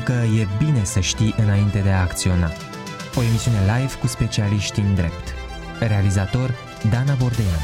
că e bine să știi înainte de a acționa. O emisiune live cu specialiști în drept. Realizator Dana Bordeanu.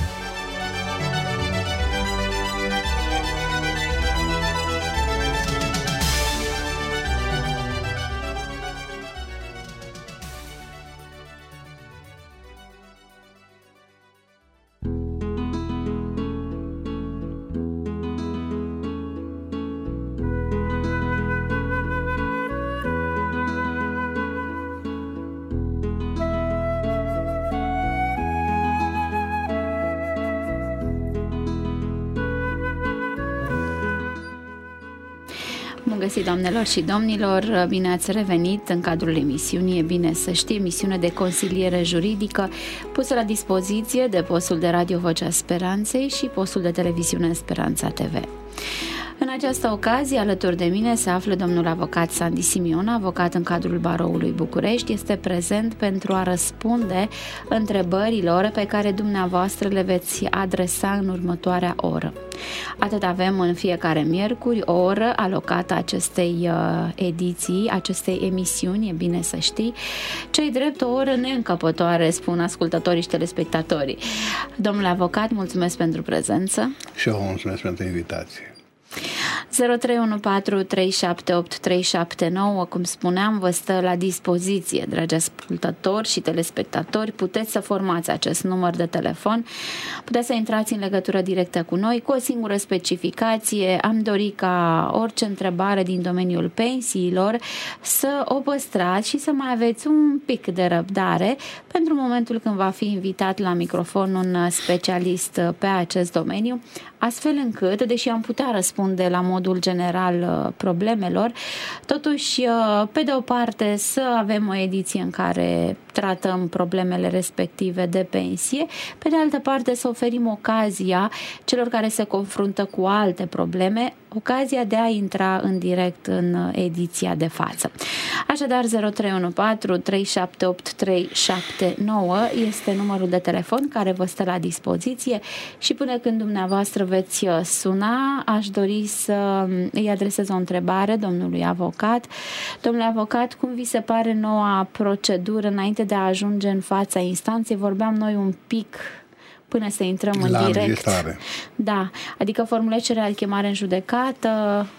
Bun găsit, doamnelor și domnilor, bine ați revenit în cadrul emisiunii E bine să știi, emisiune de consiliere juridică pusă la dispoziție de postul de radio Vocea Speranței și postul de televiziune Speranța TV. În această ocazie, alături de mine se află domnul avocat Sandy Simion, avocat în cadrul Baroului București. Este prezent pentru a răspunde întrebărilor pe care dumneavoastră le veți adresa în următoarea oră. Atât avem în fiecare miercuri o oră alocată acestei ediții, acestei emisiuni, e bine să știi. Ce-i drept, o oră neîncăpătoare, spun ascultătorii și telespectatorii. Domnule avocat, mulțumesc pentru prezență. Și eu mulțumesc pentru invitație. 0314378379, cum spuneam, vă stă la dispoziție, dragi ascultători și telespectatori. Puteți să formați acest număr de telefon, puteți să intrați în legătură directă cu noi cu o singură specificație. Am dorit ca orice întrebare din domeniul pensiilor să o păstrați și să mai aveți un pic de răbdare pentru momentul când va fi invitat la microfon un specialist pe acest domeniu, astfel încât, deși am putea răspunde la modul general problemelor, totuși, pe de o parte, să avem o ediție în care tratăm problemele respective de pensie, pe de altă parte să oferim ocazia celor care se confruntă cu alte probleme, ocazia de a intra în direct în ediția de față. Așadar, 0314378379 este numărul de telefon care vă stă la dispoziție și până când dumneavoastră veți suna, aș dori să îi adresez o întrebare domnului avocat. Domnule avocat, cum vi se pare noua procedură înainte de a ajunge în fața instanței? Vorbeam noi un pic până să intrăm în direct. Înregistrare. Da, adică formulezi cererea de chemare în judecată,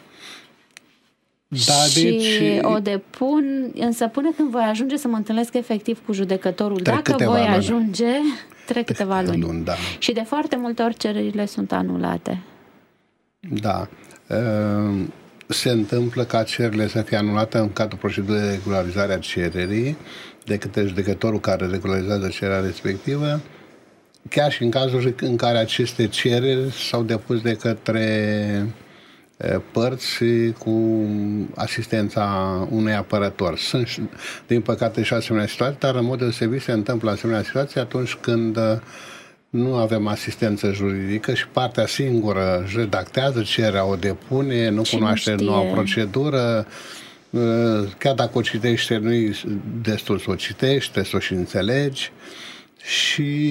da, și deci o depun, însă până când voi ajunge să mă întâlnesc efectiv cu judecătorul, dacă voi ajunge, trec câteva luni. Da. Și de foarte multe ori cererile sunt anulate. Da. Se întâmplă ca cererile să fie anulate în cadrul procedurii de regularizare a cererii de către judecătorul care regularizează cererea respectivă, chiar și în cazul în care aceste cereri s-au depus de către părți cu asistența unui apărător. Sunt, din păcate, și asemenea situații, dar în mod deosebit se întâmplă asemenea situații atunci când nu avem asistență juridică și partea singură redactează cererea, o depune, nu cunoaște noua procedură, chiar dacă o citește, nu-i destul să o citești, trebuie să o și înțelegi și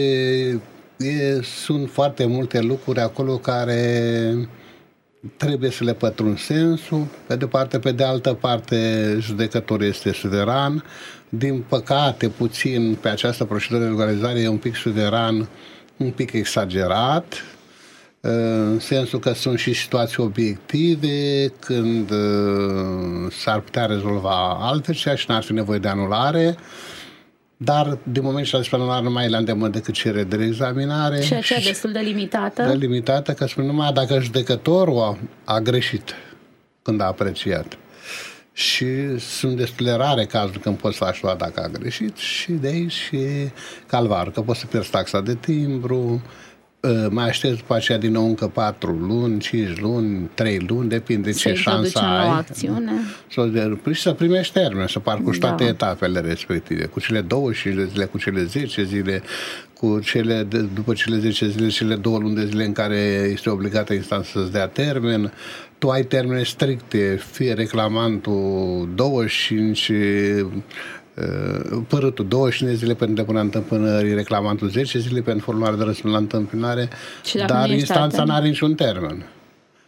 sunt foarte multe lucruri acolo care trebuie să le pătrund sensul, pe de parte, pe de altă parte judecătorul este suveran. Din păcate, puțin pe această procedură de regularizare e un pic suveran, un pic exagerat, în sensul că sunt și situații obiective când s-ar putea rezolva altfel și n-ar fi nevoie de anulare. Dar, din moment ce despre anulare, nu mai e la îndemână decât cerere de reexaminare. Și aceea destul de limitată. De limitată, că spune numai dacă judecătorul a greșit când a apreciat. Și sunt destul de rare cazuri când poți să faci dacă a greșit și de aici și calvarul, că poți să pierzi taxa de timbru, mai aștepți după aceea din nou încă 4 luni, 5 luni, 3 luni, depinde ce șansă ai. Acțiune. Și să primești termen, să parcurgi toate etapele respective, cu cele 25 de zile, cu cele 10 zile, cu cele, după cele 10 zile, cele 2 luni de zile în care este obligată instanța să-ți dea termen. Tu ai termene stricte, fie reclamantul 25, părâtul 25 de zile pentru depunerea întâmpinării, reclamantul 10 zile pentru formularea de răspuns la întâmpinare, dar instanța nu are niciun termen.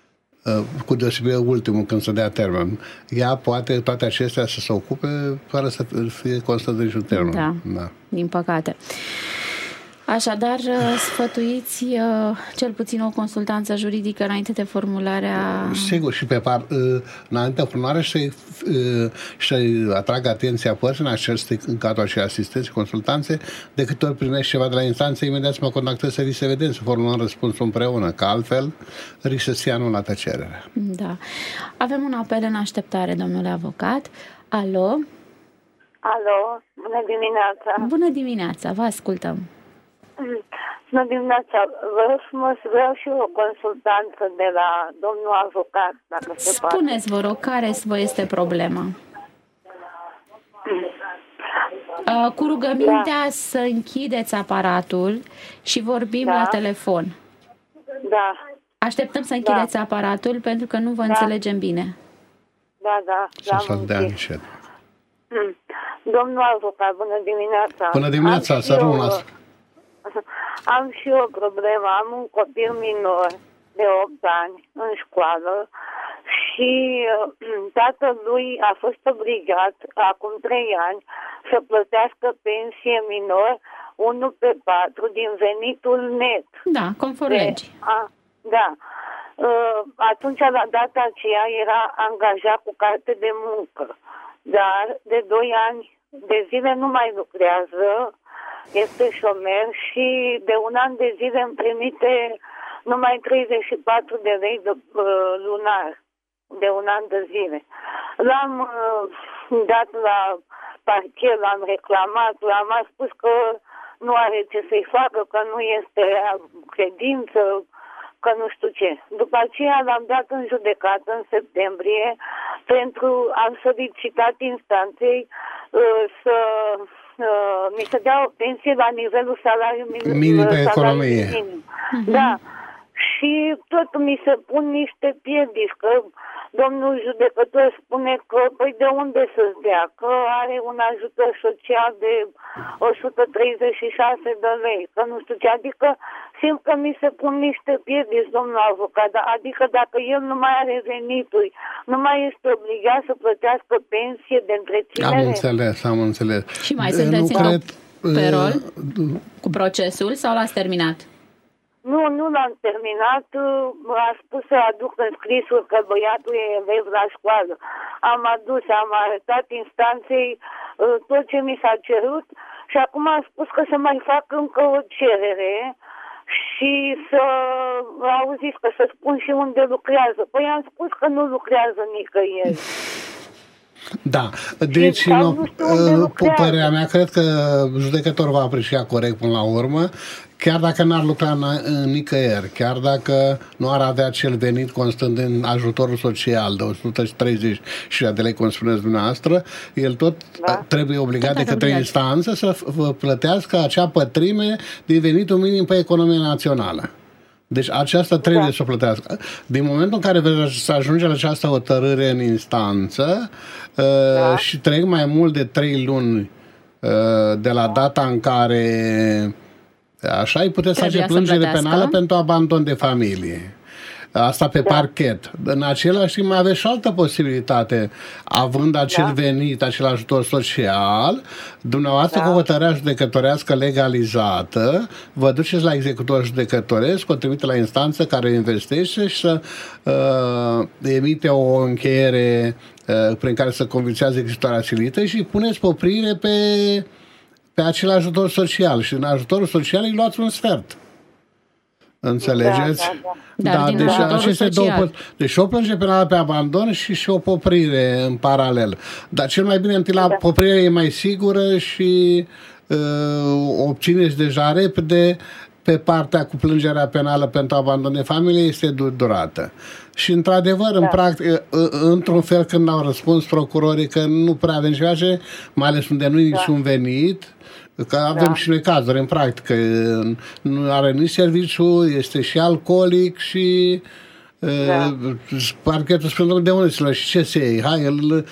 cu deosebire ultimul când se dea termen. Ea poate toate acestea să se ocupe fără să fie constat de niciun termen. Da, din păcate. Așadar, sfătuiți cel puțin o consultanță juridică înainte de formularea... Sigur, și înainte de formulare și atrag atenția părții în cadrul acelei asistențe, consultanțe, de câte ori primești ceva de la instanță, imediat să mă contactez să vedem, să formulăm răspunsul împreună, că altfel riscă să fie anulată cererea. Da. Avem un apel în așteptare, domnule avocat. Alo? Alo, bună dimineața! Bună dimineața, vă ascultăm! Bună dimineața! Vreau și o consultanță de la domnul avocat, dacă se poate. Spuneți, vă rog, care vă este problema? Cu rugămintea să închideți aparatul și vorbim la telefon. Da. Așteptăm să închideți aparatul pentru că nu vă înțelegem bine. Da. Să dea încet. Domnul avocat, bună dimineața! Bună dimineața, să rămânați! Am și o problemă. Am un copil minor de 8 ani în școală și tatălui a fost obligat acum 3 ani să plătească pensie minor 1/4 din venitul net. Da, conform legii. Da. Atunci, la data aceea, era angajat cu carte de muncă, dar de 2 ani de zile nu mai lucrează, este șomer și de 1 an de zile îmi trimite numai 34 de lei lunar, de 1 an de zile. L-am dat la parchet, l-am reclamat, a spus că nu are ce să-i facă, că nu este credință, că nu știu ce. După aceea l-am dat în judecată în septembrie am solicitat instanței să mi se dea o pensie la nivelul salariului minim pe economie. Da. Și tot mi se pun niște piedici, că domnul judecător spune că, păi de unde să-ți dea? Că are un ajutor social de 136 de lei, că nu știu ce. Adică simt că mi se pun niște piedici, domnul avocat. Adică dacă el nu mai are venituri, nu mai este obligat să plătească pensie de întreținere. Am înțeles. Și mai sunteți pe rol cu procesul sau l-ați terminat? Nu l-am terminat. A spus să aduc în scrisul că băiatul e elev la școală. Am arătat instanței tot ce mi s-a cerut și acum a spus că să mai fac încă o cerere și au zis că să spun și unde lucrează. Păi am spus că nu lucrează nicăieri. Da, deci părerea mea, cred că judecătorul va aprecia corect până la urmă, chiar dacă n-ar lucra nicăieri, chiar dacă nu ar avea cel venit constând în ajutorul social de 130 de lei, cum spuneți dumneavoastră, el tot trebuie obligat de către instanță să plătească acea pătrime din venitul minim pe economia națională. Deci aceasta trebuie să o plătească. Din momentul în care veți ajunge la această hotărâre în instanță și trec mai mult de 3 luni de la data în care așa îi puteți face plângere penală pentru abandon de familie. Asta pe parchet. În același timp mai aveți și o altă posibilitate. Având acel venit, acel ajutor social, dumneavoastră cu hotărârea judecătorească legalizată, vă duceți la executor judecătoresc, o trimite la instanță care investește și să emite o încheiere prin care să convințează executarea silită și puneți poprire pe acel ajutor social. Și în ajutorul social îi luați un sfert. Înțelegeți? Da, deci aceste două. Deci o plângere penală pe abandon și o poprire în paralel. Dar cel mai bine întâi la poprire e mai sigură și obțineți deja repede. Pe partea cu plângerea penală pentru abandon de familie este durată. Și într-adevăr, în practic, într-un fel când au răspuns procurorii că nu prea avem ceva, mai ales unde nu e niciun venit, că avem și noi cazuri în practică, nu are nici serviciu, este și alcoolic și parchetul spune de unde se și ce se iei? Hai, îl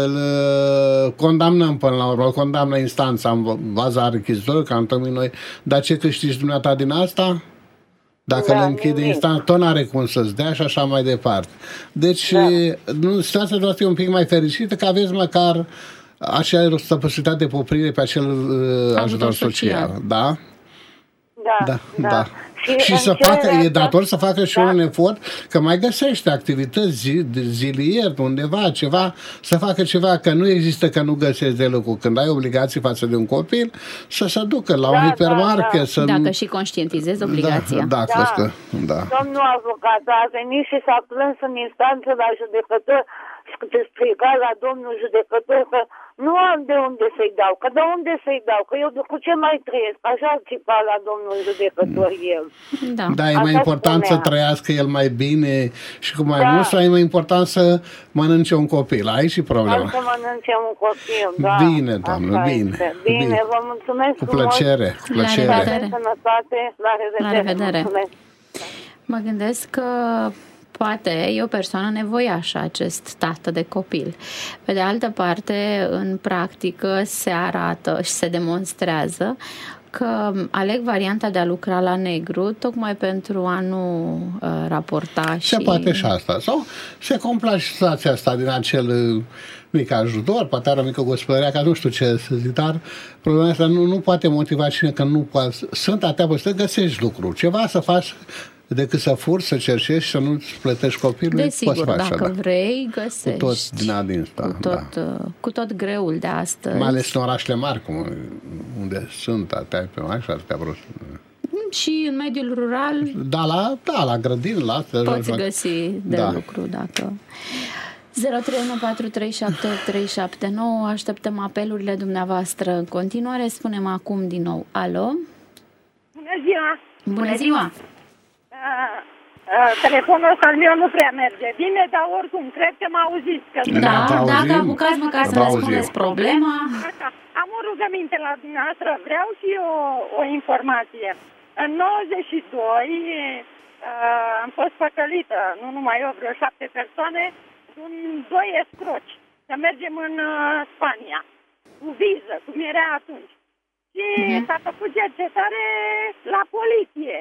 condamnăm până la urmă, îl condamnă instanța în baza rechizitorului, că am întâlnit noi. Dar ce câștigi dumneata din asta? Dacă îl închide instant, tot n-are cum să-ți dea și așa mai departe. Deci, situația noastră e un pic mai fericită, că aveți măcar acea posibilitate de poprire pe acel ajutor social. Da? Da. Și să facă, e dator să facă și un efort, că mai găsește activități zilier undeva, ceva, să facă ceva, că nu există că nu găsești de lucru. Când ai obligații față de un copil, să se ducă la un hipermarket. Să... Dacă și conștientizezi obligația. Da. Domnul avocat a venit și s-a plâns în instanță la judecător și te striga la domnul judecător că nu am de unde să-i dau, că de unde să-i dau, că eu cu ce mai trăiesc, așa țipa la domnul judecător el. Da, e mai important să trăiască el mai bine și cu mai mult, sau e mai important să mănânce un copil, aici și problema. Să mănânce un copil, da. Bine, doamnă, bine. Vă mulțumesc cu plăcere, cu plăcere. La revedere. Sănătate, la revedere. Mă gândesc că poate e o persoană nevoiașă, acest tată de copil. Pe de altă parte, în practică se arată și se demonstrează că aleg varianta de a lucra la negru tocmai pentru a nu raporta și... Se poate și asta. Sau se complace situația asta din acel mic ajutor, poate are o mică gospodărie, că nu știu ce să zic, dar problema asta nu poate motiva cine că nu poate. Sunt atâtea să găsești lucruri, ceva să faci decât să furi, să cerșești și să nu-ți plătești copilul. Desigur, dacă vrei, găsești. Cu tot din adinsta. Cu tot greul de astăzi. Mai ales în orașele mari, unde sunt atâtea pe mai și atâtea vreo. Și în mediul rural. La grădini, la astea. Poți găsi de lucru dacă... 0314378379. Așteptăm apelurile dumneavoastră în continuare. Spunem acum din nou alo. Bună ziua! Bună ziua! Telefonul ăsta al meu nu prea merge bine, dar oricum cred că m-a auzit. Dacă apucați măcar să răspundeți problema. Am o rugăminte la dumneavoastră, vreau și o informație. În 92 am fost păcălită, nu numai eu, vreo 7 persoane, un 2 escroci, să mergem în Spania, cu viză, cum era atunci. Și s-a făcut cercetare la poliție.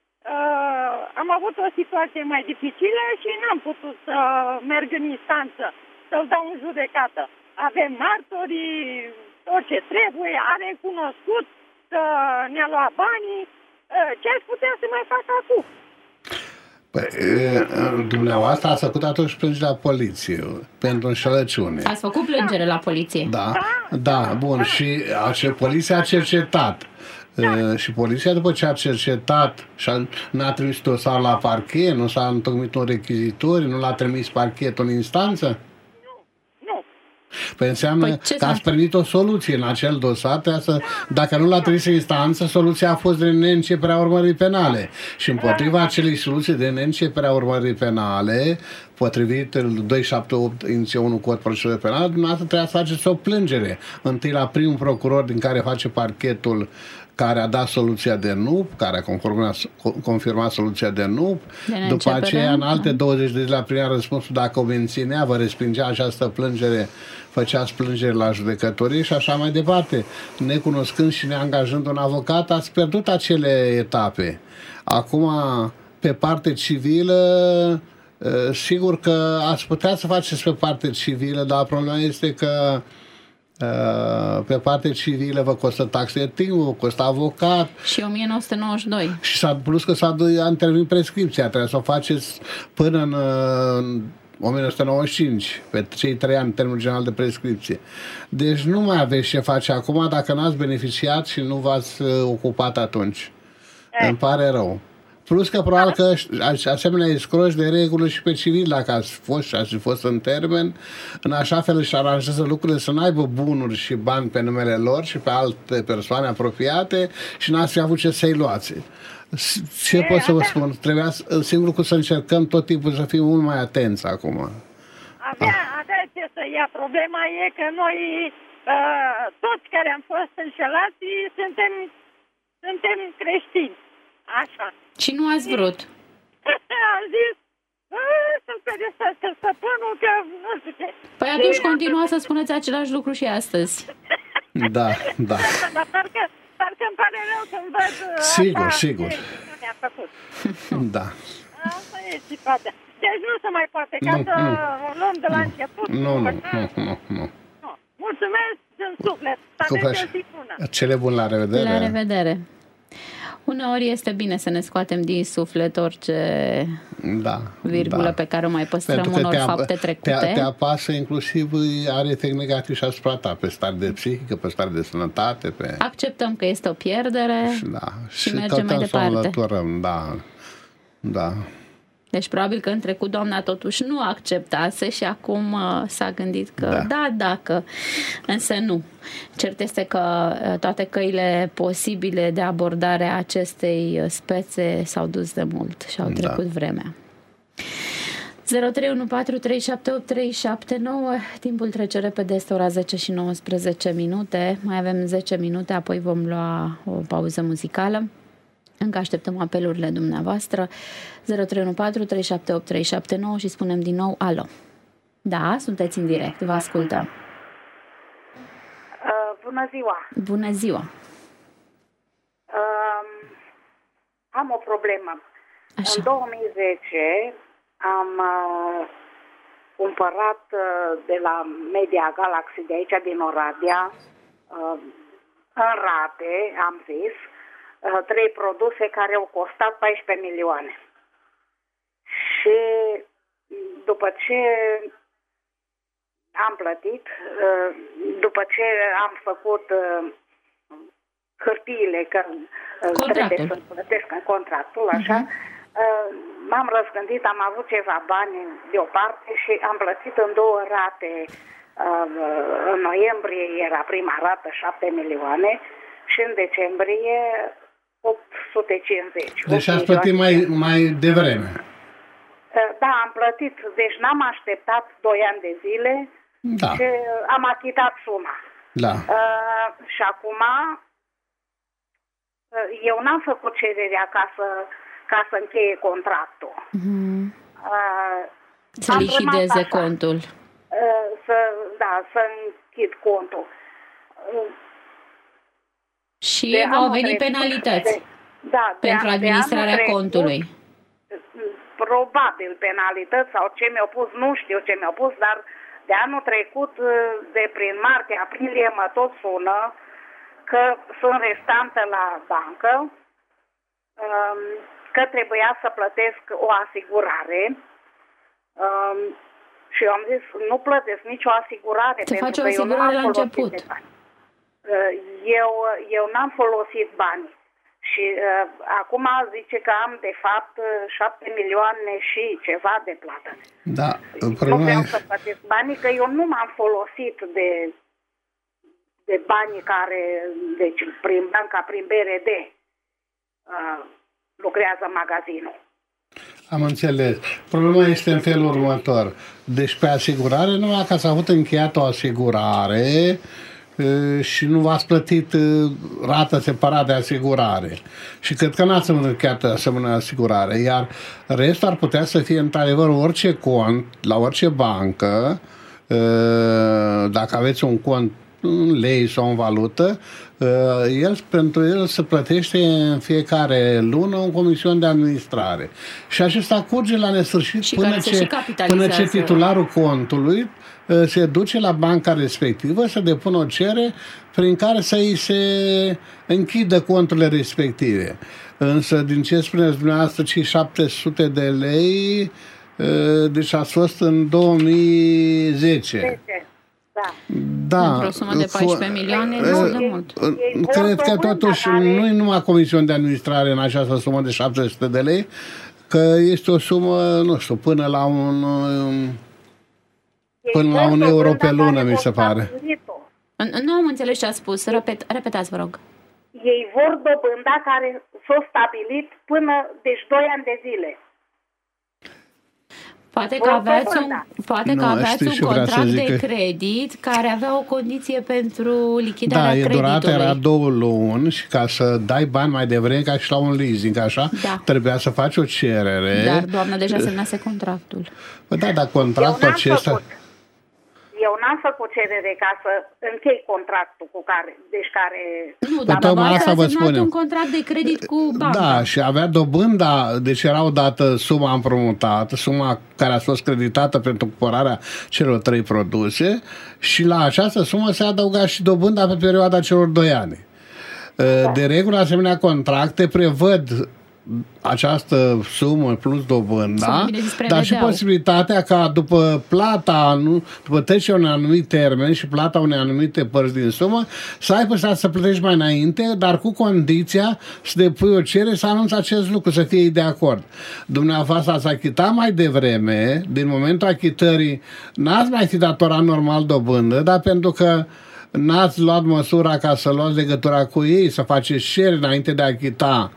Am avut o situație mai dificilă și n-am putut să merg în instanță, să-l dau în judecată. Avem martori, tot ce trebuie, are cunoscut că ne-a luat banii. Ce ați putea să mai fac acum? Păi, dumneavoastră ați făcut atunci plângere la poliție pentru înșelăciune. Ați făcut plângere la poliție? Da, bun. Și poliția a cercetat. Și poliția, după ce a cercetat și n-a trimis dosarul la parchet, nu s-a întocmit un rechizitor, nu l-a trimis parchetul în instanță? Nu. Păi înseamnă că ați primit o soluție în acel dosar, dacă nu l-a trimis în instanță, soluția a fost de neînceperea urmării penale. Și împotriva acelei soluții de neînceperea urmării penale, potrivit 278 iniție 1 cod procedură penală, dumneavoastră trebuia să faceți o plângere. Întâi la primul procuror din care face parchetul, care a dat soluția de NUP, care a confirmat soluția de NUP, după aceea în alte 20 de zile primea răspunsul dacă o menținea, vă respingea această plângere, făceați plângere la judecătorie și așa mai departe. Necunoscând și neangajând un avocat, ați pierdut acele etape. Acum, pe parte civilă, sigur că ați putea să faceți pe parte civilă, dar problema este că pe parte civilă vă costă taxe de timp, vă costă avocat. Și 1992. Și plus că a intervenit prescripția, trebuie să o faceți până în 1995, pe cei 3 ani termenul general de prescripție. Deci nu mai aveți ce face acum dacă n-ați beneficiat și nu v-ați ocupat atunci. Îmi pare rău. Plus că probabil că asemenea escroci de regulă și pe civil, dacă ați fost în termen, în așa fel își aranjează lucrurile să nu aibă bunuri și bani pe numele lor și pe alte persoane apropiate și n-ați fi avut ce să-i luați. Ce pot să vă spun? Trebuia singur lucru să încercăm tot timpul să fim mult mai atenți acum. Avea ce să ia. Problema e că noi, toți care am fost înșelați, suntem creștini. Așa. Și nu ați vrut? Am zis să-l pedepsească stăpânul, că nu știu ce. Păi atunci continua să spuneți același lucru și astăzi. Da. Dar parcă îmi pare rău când văd Sigur, așa sigur. ce ne-a făcut. Da. Asta e situația. Deci nu se mai poate, ca să o luăm de la început. Nu. Mulțumesc din suflet. Să aveți o zi bună. Cele bune, la revedere. La revedere. Uneori este bine să ne scoatem din suflet orice virgulă pe care o mai păstrăm unor fapte trecute. Te apasă, inclusiv are efect negativ și asupra ta, pe stare de psihică, pe stare de sănătate. Acceptăm că este o pierdere și mergem mai departe. Da. Deci probabil că în trecut doamna totuși nu acceptase și acum s-a gândit că dacă, însă nu. Cert este că toate căile posibile de abordare a acestei spețe s-au dus de mult și au trecut vremea. 0314378379. Timpul trece repede, este ora 10 și 19 minute. Mai avem 10 minute, apoi vom lua o pauză muzicală. Încă așteptăm apelurile dumneavoastră. 0314378379 și spunem din nou alo. Da, sunteți în direct, vă ascultăm. Bună ziua! Bună ziua! Am o problemă. Așa. În 2010 am cumpărat de la Media Galaxy de aici din Oradea, în rate, am zis, 3 produse care au costat 14 milioane. Și după ce am plătit, după ce am făcut hârtiile, că trebuie să plătesc în contractul, așa, m-am răzgândit, am avut ceva bani deoparte și am plătit în 2 rate. În noiembrie era prima rată 7 milioane și în decembrie 850. Deci ați plătit mai devreme. Da, am plătit. Deci n-am așteptat 2 ani de zile și am achitat suma. Da. Și acum eu n-am făcut cererea ca să încheie contractul. Să lichideze contul. Să închid contul. Și au venit penalități pentru administrarea contului. Probabil penalități sau ce mi-au pus, nu știu ce mi-au pus, dar de anul trecut, de prin martie-aprilie, mă tot sună că sunt restantă la bancă, că trebuia să plătesc o asigurare și eu am zis, nu plătesc nicio asigurare. Să faci o asigurare la început. Eu n-am folosit bani și acum zice că am de fapt 7 milioane și ceva de plată. Da, nu vreau să plătesc banii, că eu nu m-am folosit de banii care, deci prin banca, prin BRD lucrează magazinul. Am înțeles. Problema este în felul următor. Deci pe asigurare, numai că ați avut încheiat o asigurare și nu v-ați plătit rată separat de asigurare. Și cred că n-ați încheiat asemenea asigurare. Iar restul ar putea să fie într-adevăr orice cont, la orice bancă, dacă aveți un cont în lei sau în valută, pentru el se plătește în fiecare lună o comision de administrare. Și acesta curge la nesfârșit până ce titularul contului se duce la banca respectivă să depună o cerere prin care să îi se închidă conturile respective. Însă, din ce spuneți dumneavoastră, cei 700 de lei, deci a fost în 2010. Da. Într-o sumă de 14 milioane, nu de mult. Cred că totuși nu e numai comision de administrare în această sumă de 700 de lei, că este o sumă, nu știu, până la un euro pe lună, mi se pare. Nu am înțeles ce a spus. Repetați, vă rog. Ei vor dobânda care s-a stabilit până, deci 2 ani de zile. Poate că aveați un contract de credit care avea o condiție pentru lichidarea creditului. Da, durata era 2 luni și ca să dai bani mai devreme, ca și la un leasing, așa, trebuia să faci o cerere. Dar, doamnă, deja semnase contractul. Da, dar contractul acesta... Eu am făcut cerere ca să închei contractul cu care... Deci care... Nu, dar dumneavoastră a semnat un contract de credit cu banca. Da, și avea dobânda, deci era odată suma împrumutată, suma care a fost creditată pentru cumpărarea celor 3 produse și la această sumă se adăuga și dobânda pe perioada celor 2 ani. De regulă, asemenea contracte prevăd această sumă plus dobânda, dar și posibilitatea ca după plata, după trecerea unui anumit termen și plata unei anumite părți din sumă, să ai posibilitatea să plătești mai înainte, dar cu condiția să depui o cerere, să anunți acest lucru, să fie de acord. Dumneavoastră ați achitat mai devreme, din momentul achitării n-ați mai fi datorat normal dobândă, dar pentru că n-ați luat măsura ca să luați legătura cu ei, să faceți cerere înainte de a achita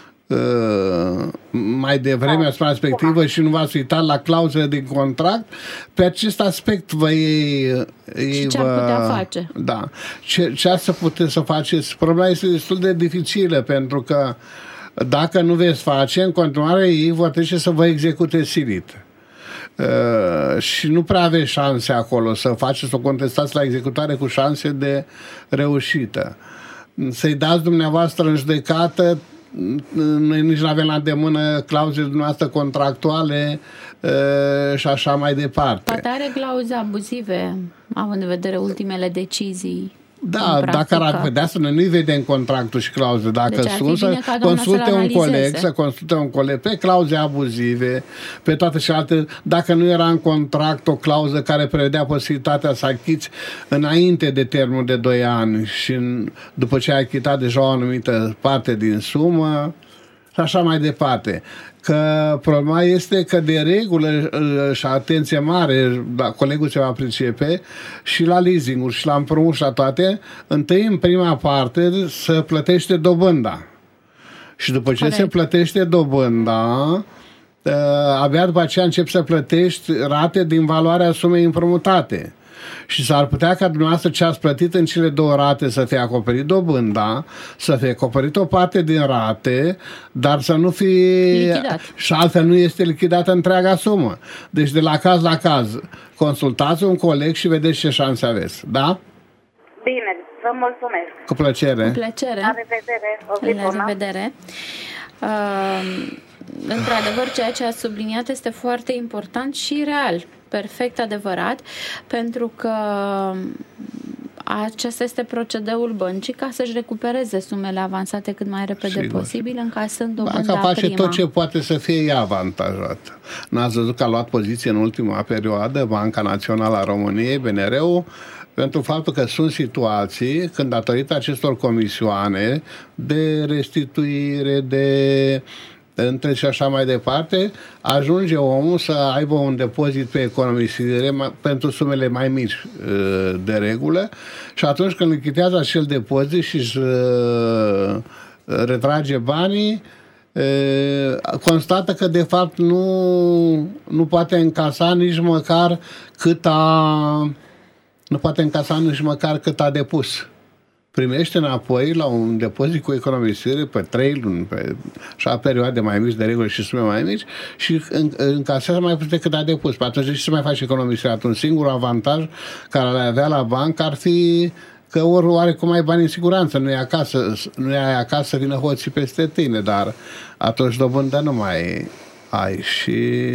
mai devreme asupra respectivă și nu v-ați uitat la clauzele din contract, pe acest aspect și ce ar putea face? Da. Ce ați să puteți să faceți? Problema este destul de dificilă, pentru că dacă nu veți face, în continuare ei vor trece să vă execute silit. Și nu prea aveți șanse acolo să faceți o contestație la executare cu șanse de reușită. Să-i dați dumneavoastră în judecată, noi nici nu avem la îndemână clauzele dumneavoastră contractuale și așa mai departe. Poate are clauze abuzive, având în vedere ultimele decizii. Da, dacă ar vedea să nu-i vedem contractul și clauze. Dacă deci sunt, să consulte un coleg pe clauze abuzive, pe toate celelalte. Dacă nu era în contract o clauză care prevedea posibilitatea să achiți înainte de termenul de 2 ani și după ce ai achitat deja o anumită parte din sumă și așa mai departe. Că problema este că de regulă, și atenție mare, da, colegul se va pricepe, și la leasing-uri și la împrumut și la toate, întâi în prima parte să plătește dobânda. Și după ce se plătește dobânda, abia după aceea începi să plătești rate din valoarea sumei împrumutate. Și s-ar putea ca dumneavoastră ce ați plătit în cele 2 rate să fie acoperit dobânda, să fie acoperit o parte din rate, dar să nu fie lichidat. Și altfel nu este lichidată întreaga sumă. Deci de la caz la caz consultați un coleg și vedeți ce șanse aveți. Da? Bine, vă mulțumesc. Cu plăcere. Cu plăcere. La revedere. La revedere. Într-adevăr, ceea ce ați subliniat este foarte important și real, perfect adevărat, pentru că acesta este procedeul băncii ca să-și recupereze sumele avansate cât mai repede posibil, încasând dobânda prima. Banca face tot ce poate să fie ea avantajată. N-ați văzut că a luat poziție în ultima perioadă Banca Națională a României, BNR-ul, pentru faptul că sunt situații când, datorită acestor comisioane de restituire, de între și așa mai departe, ajunge omul să aibă un depozit pe economisire pentru sumele mai mici de regulă și atunci când lichidează acel depozit și își retrage banii, constată că de fapt nu poate încasa nici măcar cât a depus. Primește înapoi la un depozit cu economisire pe 3 luni, pe așa perioade mai mici de regulă și sume mai mici și încasează mai puțin decât a depus. Pe atunci, ce să mai faci economisire? Un singur avantaj care l-ai avea la bancă ar fi că ori oarecum ai bani în siguranță, nu ai acasă să vină hoții peste tine, dar atunci dobândă nu mai ai și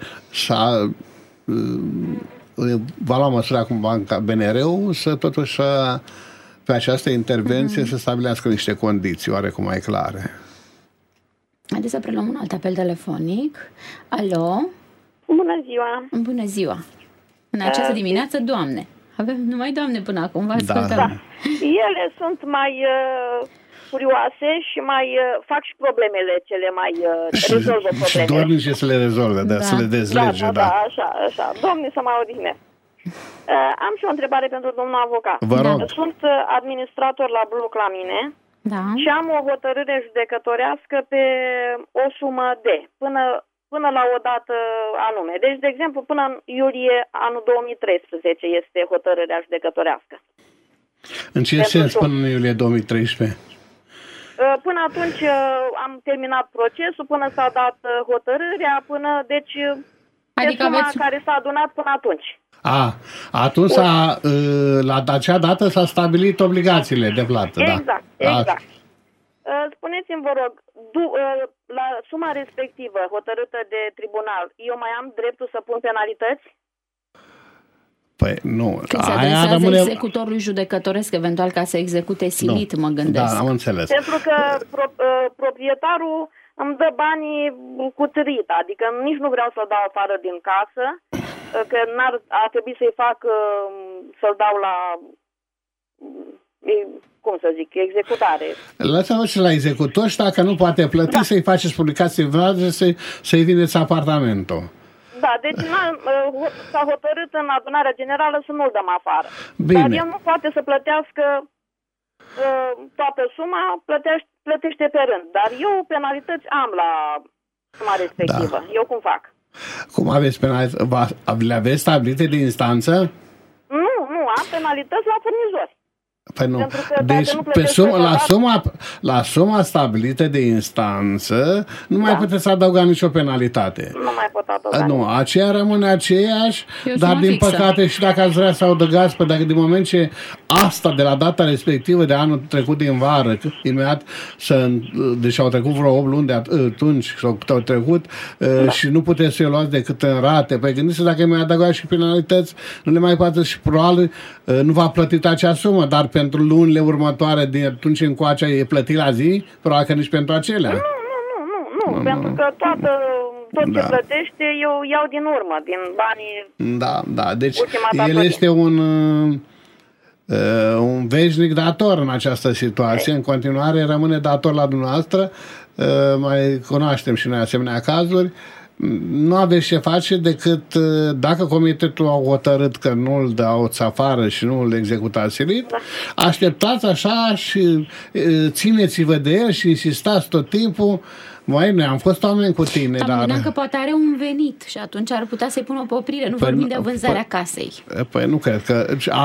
va lua măsura cu banca BNR-ul să totuși pe această intervenție să stabilească niște condiții oarecum mai clare. Haideți să preluăm un alt apel telefonic. Alo? Bună ziua! Bună ziua! În această dimineață, doamne. Avem numai doamne până acum, vă ascultăm. Da. Ele sunt mai curioase și mai fac și problemele cele mai rezolvă problemele. Și dornice să le rezolve, să le dezlege. Da, așa. Doamne, să mă odihne. Am și o întrebare pentru domnul avocat. Vă rog. Sunt administrator la bloc la mine și am o hotărâre judecătorească pe o sumă de până la o dată anume. Deci, de exemplu, până în iulie anul 2013 este hotărârea judecătorească. În ce sens până în iulie 2013? Până atunci am terminat procesul, până s-a dat hotărârea, deci suma care s-a adunat până atunci. Atunci la acea dată s-a stabilit obligațiile de plată. Exact, da. Exact. Spuneți-mi, vă rog, la suma respectivă hotărâtă de tribunal, eu mai am dreptul să pun penalități? Păi nu. Când se adresează executorului judecătoresc, eventual ca să execute silit, mă gândesc. Da, am înțeles. Pentru că proprietarul îmi dă banii cu târita, adică nici nu vreau să-l dau afară din casă, că ar trebui să-i fac, să-l dau la, cum să zic, executare. Lăsați-mă și la executor și dacă nu poate plăti, să-i faceți publicații să-i vindeți apartamentul. Da, deci s-a hotărât în adunarea generală să nu-l dăm afară. Bine. Dar el nu poate să plătească toată suma, plătește pe rând. Dar eu penalități am la suma respectivă. Da. Eu cum fac? Cum aveți penalități? Le aveți stabilite de instanță? Nu, am penalități la furnizori. Păi nu. Deci la suma stabilită de instanță nu mai puteți adăuga nicio penalitate. Nu mai pot adăuga. Nu, aceea rămâne aceeași, dar din păcate și dacă ați vrea să adăugați, pe dacă din moment ce asta de la data respectivă de anul trecut din vară, imediat deci au trecut vreo 8 luni de atunci sau cât au trecut și nu puteți să-i luați decât în rate. Păi gândiți-vă dacă mai adăugați și penalități, nu le mai poate și probabil nu va plăti acea sumă, dar pentru lunile următoare de atunci încoace e plătit la zi? Probabil că nici pentru acelea. Nu, pentru că tot ce plătește eu iau din urmă, din banii. Da, deci el este un veșnic dator în această situație. În continuare rămâne dator la dumneavoastră. Mai cunoaștem și noi asemenea cazuri. Nu aveți ce face decât dacă comitetul a hotărât că nu îl dați afară și nu îl executați silit, așteptați așa și țineți-vă de el și insistați tot timpul. Noi am fost oameni cu tine, dar... Dacă poate are un venit și atunci ar putea să-i pună o oprire, nu vorbim de vânzarea casei. Păi nu cred că...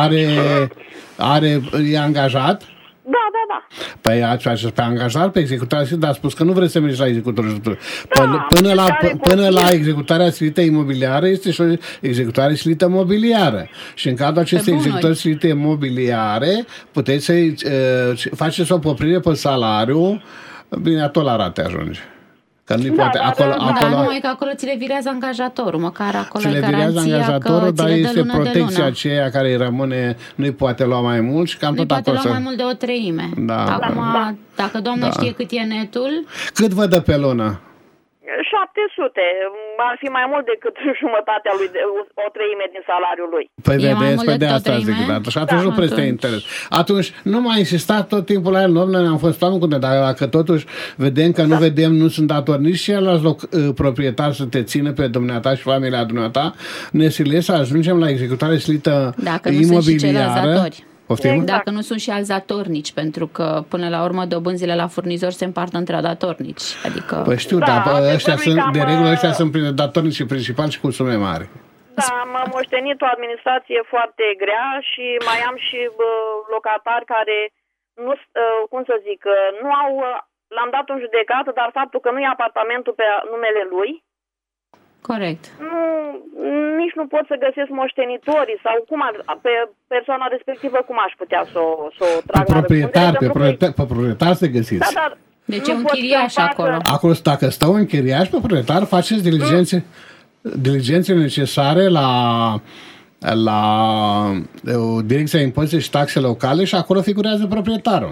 E angajat? Da. Păi ați pe angajat, pe executarea silită, a spus că nu vreți să mergeți la executorul. Până la executarea silită imobiliară este și o executare silită mobiliară. Și în cadrul acestei executări silite imobiliare puteți să-i faceți o poprire pe salariu, bine, tot la rate ajunge. Că nu poate. Numai că acolo ți le virează angajatorul, măcar acolo e garanția că dar este protecția aceea care îi rămâne, nu-i poate lua mai mult și cam tot acolo. Nu poate lua mai mult de o treime. Acum, dacă doamna știe cât e netul... Cât vă dă pe lună? 700. Ar fi mai mult decât jumătatea lui, o treime din salariul lui. Păi vedeți, pe de asta zic. Și atunci nu prea este interes. Atunci nu mai insistat tot timpul la el. Noi am fost oameni cu dar dacă totuși vedem că nu sunt datori nici celălalt loc proprietar să te țină pe dumneata și familia dumneata, ne silesc să ajungem la executare silită imobiliară. Dacă nu sunt și alți datornici, pentru că până la urmă dobânzile la furnizori se împartă între datornici. Adică... Păi știu, dar de regulă ăștia sunt printre datornici principali și cu sume mari. Da, am moștenit o administrație foarte grea și mai am și locatari care nu, cum să zic, nu au, l-am dat în judecată, dar faptul că nu e apartamentul pe numele lui. Corect. Nici nu pot să găsesc moștenitorii sau pe persoana respectivă cum aș putea să o trag la răspundere. Pe proprietar să găsiți. Da, dar deci e un chiriaș acolo. Acolo, dacă stau în chiriaș pe proprietar, faceți diligențe necesare la Direcția Impozite și Taxe Locale și acolo figurează proprietarul.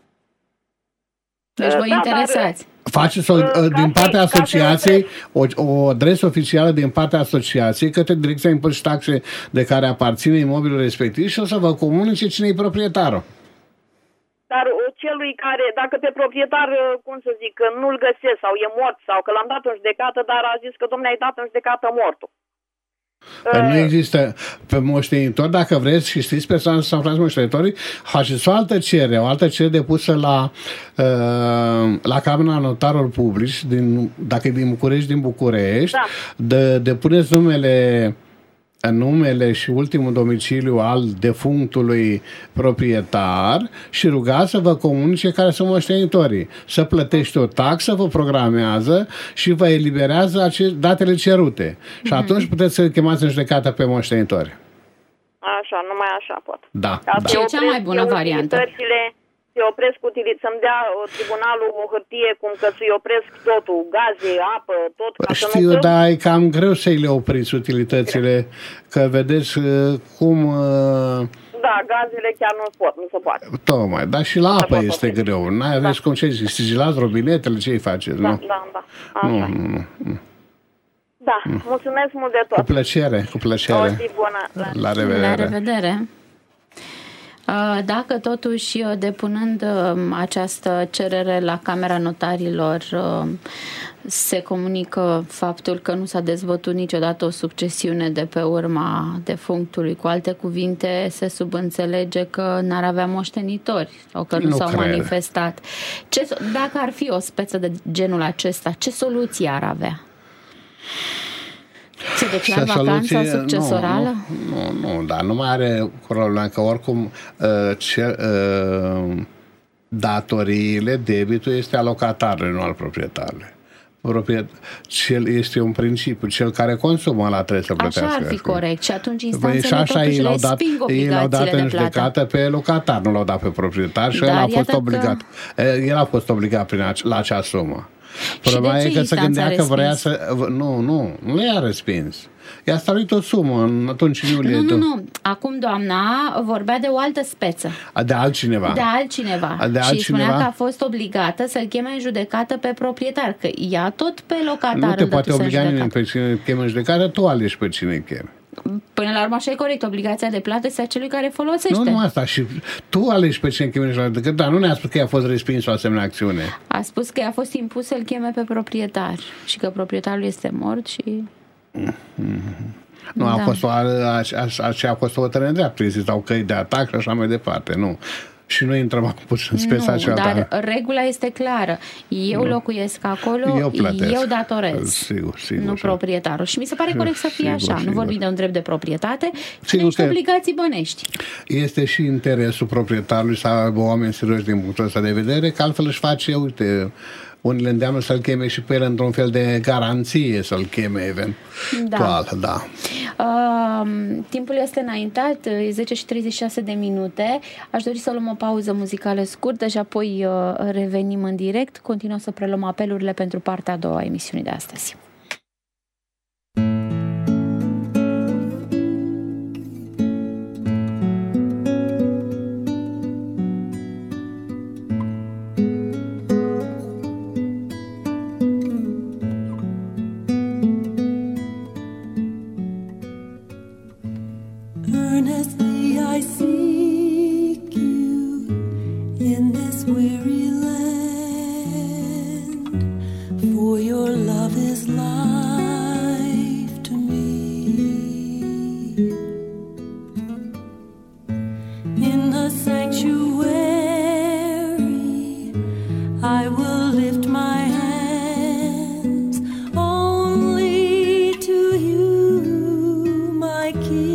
Deci vă interesați. Faceți din partea asociației o adresă oficială din partea asociației către Direcția Impozite și Taxe de care aparține imobilul respectiv și o să vă comunice cine e proprietarul. Dar celui care, dacă pe proprietar, cum să zic, nu-l găsesc sau e mort sau că l-am dat în judecată, dar a zis că domnule ai dat în judecată mortul. Păi nu există pe moștenitor, dacă vreți și știți persoane să aflați moștenitorii, faceți o altă cerere depusă la Camera Notarilor Publici, dacă e din București, din București, depuneți numele și ultimul domiciliu al defunctului proprietar și rugați să vă comunice care sunt moștenitorii. Să plătește o taxă, vă programează și vă eliberează datele cerute. Și atunci puteți să chemați în judecată pe moștenitori. Așa, numai așa pot. Da. Ce e cea mai bună variantă? Se opresc să-mi dea tribunalul o hârtie cum că să-i opresc totul, gaze, apă, tot. Ca știu, să nu dar e cam greu să-i le opriți utilitățile, că vedeți cum... Da, gazele chiar nu se poate. Tocmai, dar și la apă este greu. N-ai aveți cum ce zici, sigilați robinetele, ce-i faceți, nu? Da. Așa. Nu. Da, mulțumesc mult de tot. Cu plăcere. O zi bună. La revedere. La revedere. Dacă totuși, depunând această cerere la Camera Notarilor, se comunică faptul că nu s-a dezbătut niciodată o succesiune de pe urma defunctului, cu alte cuvinte, se subînțelege că n-ar avea moștenitori sau că nu s-au manifestat. Dacă ar fi o speță de genul acesta, ce soluție ar avea? Se declară vacanța succesorală? Nu, dar nu mai are problema, că oricum datoriile, debitul este al locatarului, nu al proprietarului. Cel este un principiu, cel care consumă ăla trebuie să plătească. Așa ar fi corect și atunci instanțele totuși le sping obligațiile de plată. Pe locatar, nu l-au dat pe proprietar și el a fost obligat. El a fost obligat la acea sumă. Problema e că se gândea că vrea să... Nu i-a respins. I-a stabilit o sumă atunci în iulie. Nu. Acum doamna vorbea de o altă speță. De altcineva. Și spunea că a fost obligată să-l cheme în judecată pe proprietar, că ea tot pe locatar. Nu te poate obliga nimeni pe cine cheme în judecată, tu alegi pe cine cheme. Până la urmă așa e corect, obligația de plată este a celui care folosește. Nu asta, și tu alegi pe cine cheme în judecată, dar nu ne-a spus că i-a fost respins o asemenea acțiune. A spus că i-a fost impus să-l cheme pe proprietar și că proprietarul este mort și... Nu, a fost o hotărâre dreaptă, sau căi de atac și așa mai departe, nu. Și nu intrăm acum puțin în speța aceea. Dar regula este clară. Eu locuiesc acolo, eu datorez. Sigur. Nu proprietarul. Și mi se pare corect să fie așa. Nu vorbim de un drept de proprietate, ci de niște obligații bănești. Este și interesul proprietarului să aibă oameni serioși din punctul ăsta de vedere, că altfel își face, uite... Unii le îndeamnă să-l cheme și pe el într-un fel de garanție să-l cheme eventual. Da. Timpul este înaintat, e 10 și 36 de minute. Aș dori să luăm o pauză muzicală scurtă și apoi revenim în direct. Continuăm să preluăm apelurile pentru partea a doua a emisiunii de astăzi. Earnestly I seek you in this weary land, for your love is life to me. In the sanctuary I will lift my hands only to you, my King.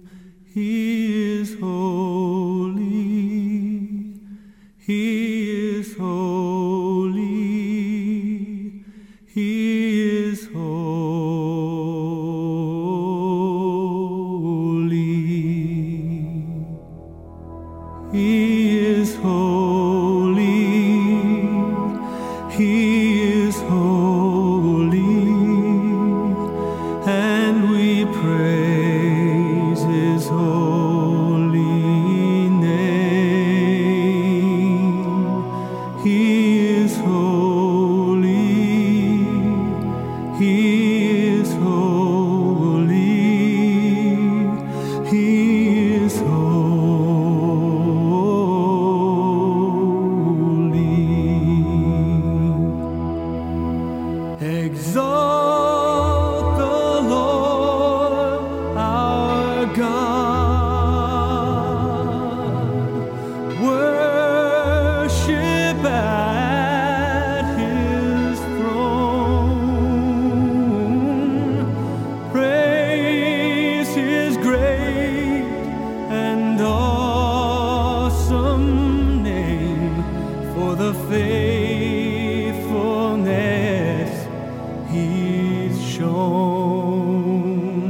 He is He is holy. Exalt the Lord our God. Worship at His throne. Praise His great and awesome name for the faithfulness He's shown.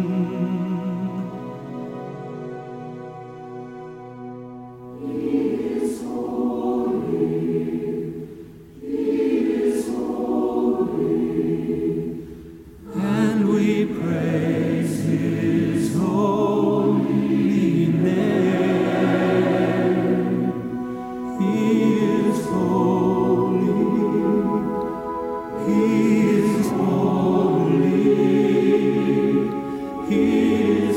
And we praise His holy name. He is holy. He is holy. He is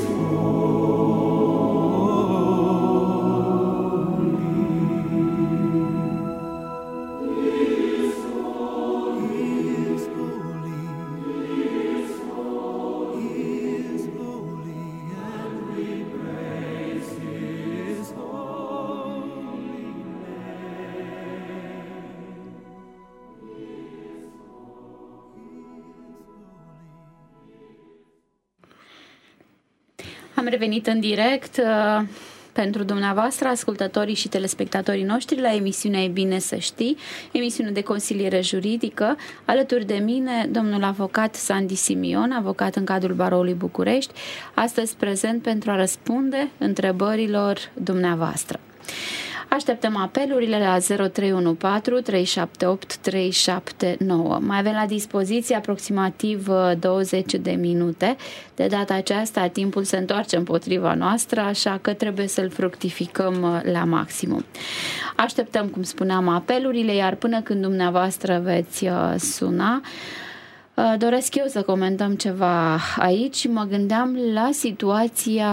Am revenit în direct pentru dumneavoastră, ascultătorii și telespectatorii noștri, la emisiunea E bine să știi, emisiune de consiliere juridică. Alături de mine, domnul avocat Sandy Simion, avocat în cadrul Baroului București, astăzi prezent pentru a răspunde întrebărilor dumneavoastră. Așteptăm apelurile la 0314 378 379. Mai avem la dispoziție aproximativ 20 de minute. De data aceasta, timpul se întoarce împotriva noastră, așa că trebuie să-l fructificăm la maximum. Așteptăm, cum spuneam, apelurile, iar până când dumneavoastră veți suna, doresc eu să comentăm ceva aici. Mă gândeam la situația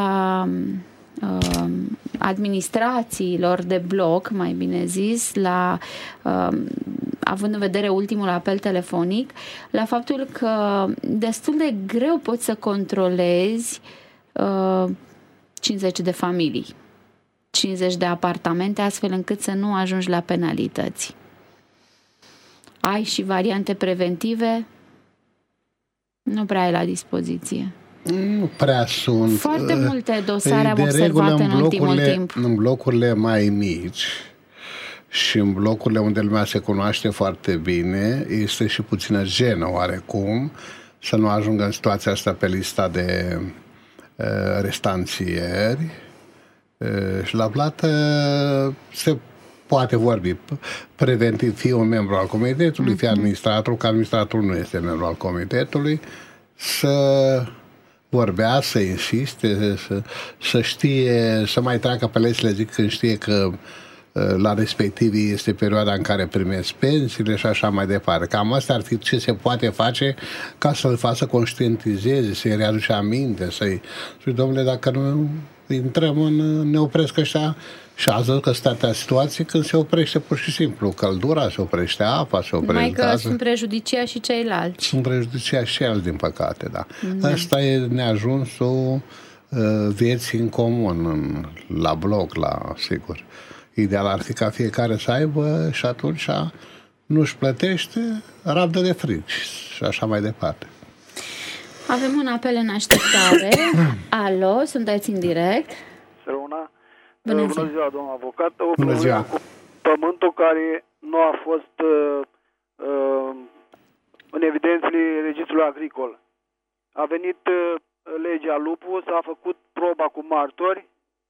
administrațiilor de bloc, mai bine zis, având în vedere ultimul apel telefonic, la faptul că destul de greu poți să controlezi 50 de familii, 50 de apartamente, astfel încât să nu ajungi la penalități. Ai și variante preventive? Nu prea ai la dispoziție. Nu prea sunt. Foarte multe dosare am observat în ultimul timp. În blocurile mai mici și în blocurile unde lumea se cunoaște foarte bine, este și puțină jenă oarecum să nu ajungă în situația asta pe lista de restanțieri. Și la plată se poate vorbi preventiv, fie un membru al comitetului, fie administratorul, că administratorul nu este membru al comitetului, să vorbea, să insiste, să știe, să mai treacă pe lestele, zic, când știe că la respectivii este perioada în care primesc pensiile și așa mai departe. Cam asta ar fi ce se poate face ca să-l facă să conștientizeze, să-i readuce aminte, să-i spui, domnule, dacă nu intrăm ne opresc ăștia. Și ați văzut că statea situație când se oprește pur și simplu căldura, se oprește apa, se oprește mai că gazul. Sunt prejudiciați și ceilalți. Sunt prejudiciați și ceilalți, din păcate, da. Asta e neajunsul vieții în comun, la bloc, sigur. Ideal ar fi ca fiecare să aibă și atunci nu-și plătește, rabdă de frig și așa mai departe. Avem un apel în așteptare. Alo, sunteți în direct? Bună ziua, domnul avocat. O Bună ziua. Cu pământul care nu a fost în evidențele registrului agricol. A venit legea Lupu, s-a făcut proba cu martori.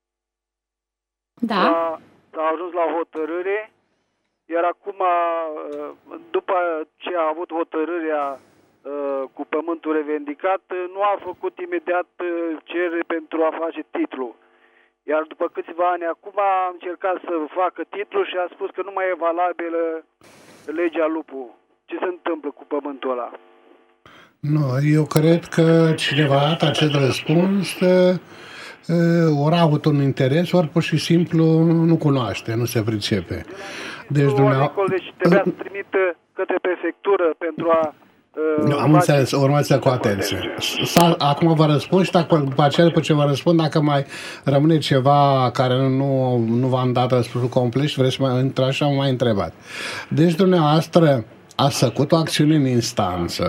Da. S-a ajuns la hotărâre, iar acum, după ce a avut hotărârea cu pământul revendicat, nu a făcut imediat cerere pentru a face titlu. Iar după câțiva ani acum a încercat să facă titlu și a spus că nu mai e valabilă legea Lupu. Ce se întâmplă cu pământul ăla? Nu, eu cred că cineva a dat acest răspuns ori a avut un interes, ori pur și simplu nu cunoaște, nu se pricepe. Deci deci trebuia să trimită către prefectură pentru a... am înțeles, urmați cu atenție. Acum vă răspund și după aceea, după ce vă răspund, dacă mai rămâne ceva care nu v-am dat răspunsul complet și vreți să mai intrați și am mai întrebat. Deci dumneavoastră ați făcut o acțiune în instanță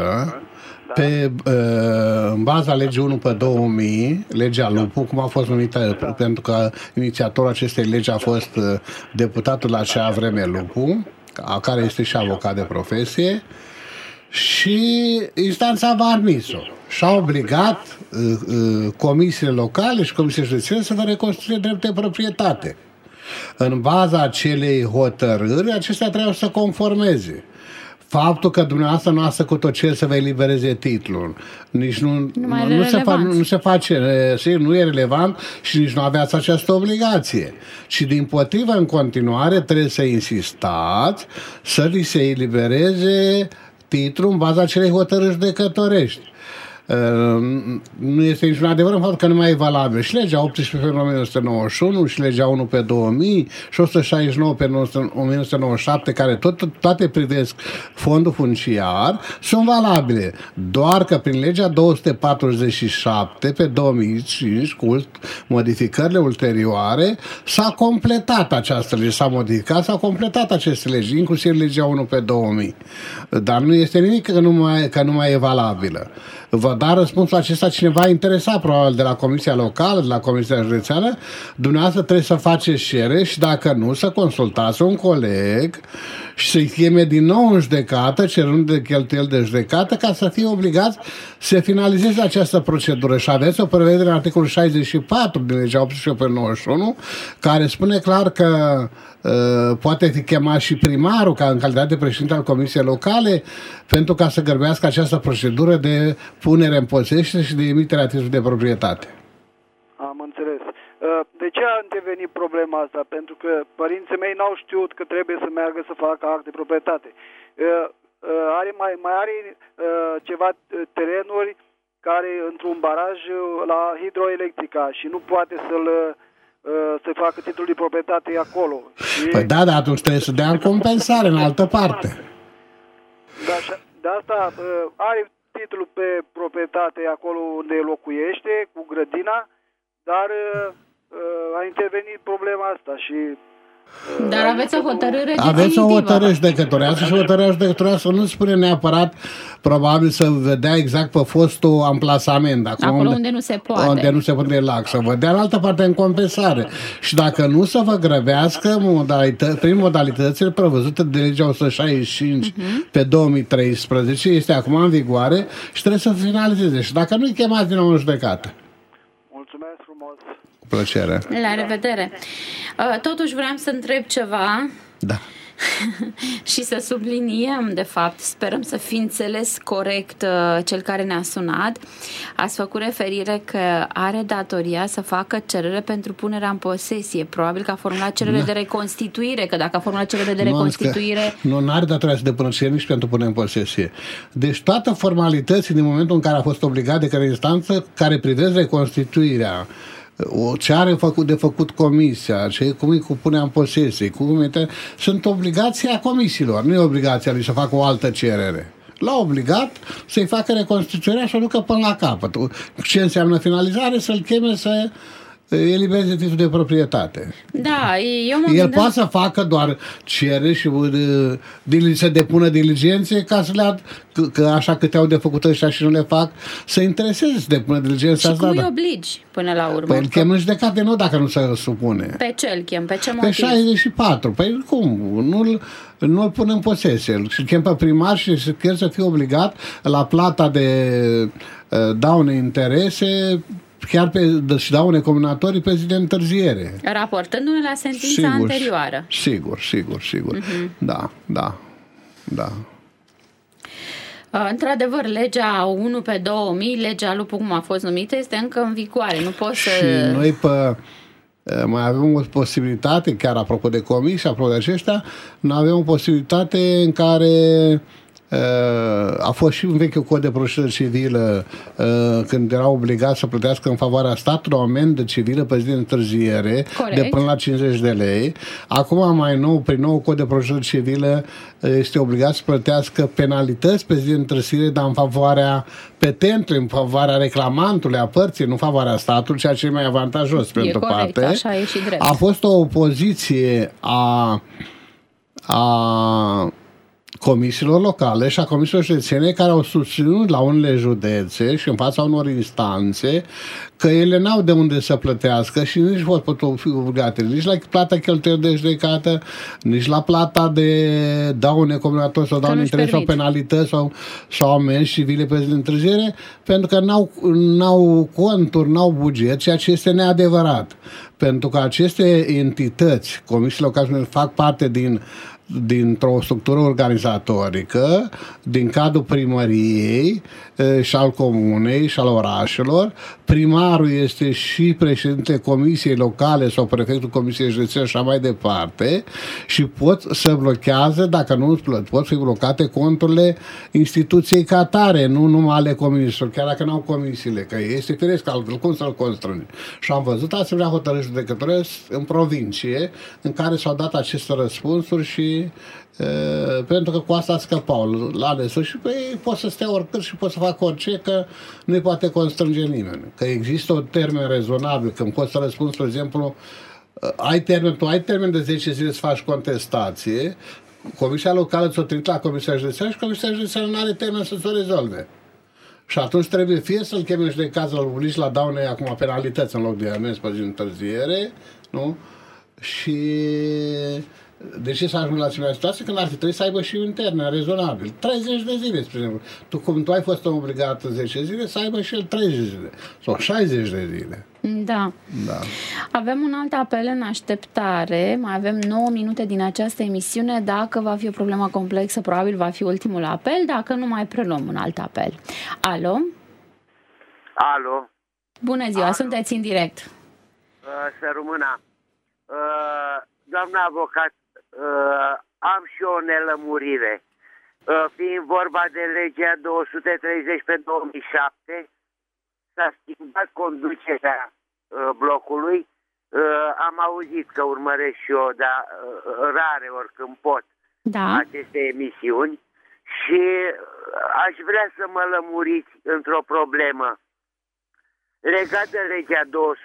în baza legii 1/2000, legea Lupu, cum a fost numită, pentru că inițiatorul acestei legi a fost deputatul la acea vreme Lupu, care este și avocat de profesie, și instanța v-a admis-o și a obligat comisiile locale și comisiile județene să vă reconstituie drept de proprietate. În baza acelei hotărâri, acestea trebuiau să conformeze. Faptul că dumneavoastră nu a făcut tot ce să vă elibereze titlul, nici nu se face, nu e relevant și nici nu aveați această obligație. Și dimpotrivă, în continuare, trebuie să insistați să li se elibereze titlul în baza acelei hotărâri judecătorești. Nu este niciun adevăr în faptul că nu mai e valabil și legea 18/1991 și legea 1/2000 și 169/1997, care toate privesc fondul funciar, sunt valabile. Doar că prin legea 247/2005, cu modificările ulterioare, s-a completat această lege, s-a completat aceste legi, inclusiv legea 1/2000. Dar nu este nimic că nu mai e valabilă. Va da răspunsul acesta cineva interesat, probabil de la Comisia Locală, de la Comisia Județeană. Dumneavoastră trebuie să faceți cerere și dacă nu, să consultați un coleg și să-i cheme din nou în judecată, cerând de cheltuieli de judecată, ca să fie obligați să finalizeze această procedură. Și aveți o prevedere în articolul 64 din legea 18/91, care spune clar că poate fi chemat și primarul ca în calitate de președinte al Comisiei Locale pentru ca să gărbească această procedură de punere în posesie și de emitere a titlului de proprietate. Am înțeles. De ce a intervenit problema asta? Pentru că părinții mei n-au știut că trebuie să meargă să facă act de proprietate. Mai are ceva terenuri care într-un baraj la hidroelectrica și nu poate să facă titlul de proprietate acolo. Păi da, dar atunci trebuie să dea în compensare în altă parte. Da, de asta are titlul pe proprietate acolo unde locuiește, cu grădina, dar a intervenit problema asta și... Dar aveți o hotărâre definitivă. Aveți o hotărâre judecătorească și hotărârea judecătorească nu spune neapărat probabil să vedea exact pe fostul amplasament. Acolo unde nu se poate. Unde nu se poate lac. Să vă dea în altă parte în compensare. Și dacă nu, să vă grăbească prin modalitățile prevăzute de legea 165 pe 2013, este acum în vigoare și trebuie să finalizeze. Și dacă nu-i chemați din nou în judecată. Mulțumesc frumos. Cu plăcere. La revedere. Totuși vreau să întreb ceva. Da. Și să subliniem, de fapt, sperăm să fi înțeles corect cel care ne-a sunat. Ați făcut referire că are datoria să facă cerere pentru punerea în posesie. Probabil că a formulat cerere de reconstituire, că dacă a formulat cerere de reconstituire... Nu are datoria să depună cerere nici pentru punerea în posesie. Deci toate formalitățile din momentul în care a fost obligat de către instanță care privesc reconstituirea, ce are de făcut comisia, cum îi punea în posesie, sunt obligația comisiilor, nu e obligația lui să facă o altă cerere. L-a obligat să-i facă reconstituirea și o ducă până la capăt. Ce înseamnă finalizare? Să-l cheme să elibereze titlul de proprietate. Da, El poate să facă doar cerere și să depună diligențe ca să le că așa câte au de făcut ăștia și nu le fac, să intereseze să depună diligența asta. Și cum îi obligi până la urmă? Păi îl chem în judecată, nu dacă nu se supune. Pe ce îl chem? Pe ce motiv? Pe 64. Păi cum? Nu-l pune în posesie. Îl chem pe primar și chiar să fie obligat la plata de daune interese, chiar și daune combinatorii pe zi de întârziere. Raportându-ne la sentința anterioară. Sigur. Da. Într-adevăr, legea 1/2000, legea Lupu, cum a fost numită, este încă în vigoare. Nu poți să... Și noi mai avem o posibilitate, chiar apropo de comisii, apropo de aceștia, noi avem o posibilitate în care A fost și un vechiul cod de procedură civilă când era obligat să plătească în favoarea statului o amendă civilă pe zi de întârziere. Corect. De până la 50 de lei. Acum mai nou, prin nou cod de procedură civilă, este obligat să plătească penalități pe zi de întârziere, dar în favoarea petentului, în favoarea reclamantului, a părții, nu în favoarea statului, ceea ce e mai avantajos pentru corect, parte. așa e și drept. A fost o opoziție a comisiilor locale și a comisiilor județene care au susținut la unele județe și în fața unor instanțe că ele n-au de unde să plătească și nici vor putea fi obligate nici la plata cheltuieli de judecată, nici la plata de daune combinator sau daune interes sau penalități sau amenzi civile pe zi de întârziere, pentru că n-au conturi, n-au buget, ceea ce este neadevărat. Pentru că aceste entități, comisiile locale, fac parte dintr-o structură organizatorică, din cadrul primăriei și al comunei și al orașelor. Primarul este și președintele comisiei locale sau prefectul comisiei județene și așa mai departe și pot să blochează, dacă nu pot fi blocate conturile instituției ca atare, nu numai ale comisiilor, chiar dacă n-au comisiile, că este firesc altfel, cum să-l constrângi. Și am văzut asemenea hotărâri judecătorești în provincie în care s-au dat aceste răspunsuri și pentru că cu asta scăpau la nesfârșit și păi, pot să stea oricât și pot să facă orice, că nu-i poate constrânge nimeni. Că există un termen rezonabil, când poți să răspunzi, de exemplu, tu ai termen de 10 zile să faci contestație, Comisia Locală ți-o trimite la Comisia Județeană și Comisia Județeană nu are termen să ți-o rezolve. Și atunci trebuie fie să-l cheme și de caz la publici la daune acum penalități în loc de amenzi pe zi de întârziere, nu? Și de ce s-a ajuns la asemenea situație? Când ar fi trebuit să aibă și un termen rezonabil. 30 de zile, spre exemplu. Tu ai fost obligat 10 zile, să aibă și el 30 de zile. Sau 60 de zile. Da. Avem un alt apel în așteptare. Mai avem 9 minute din această emisiune. Dacă va fi o problemă complexă, probabil va fi ultimul apel. Dacă nu, mai preluăm un alt apel. Alo? Alo? Bună ziua, sunteți în direct. Să rămână. Doamna avocat, am și o nelămurire. Fiind vorba de legea 230 pe 2007, s-a schimbat conducerea blocului. Am auzit că urmăresc și eu, dar rare ori când pot, aceste emisiuni și aș vrea să mă lămuriți într-o problemă legat de legea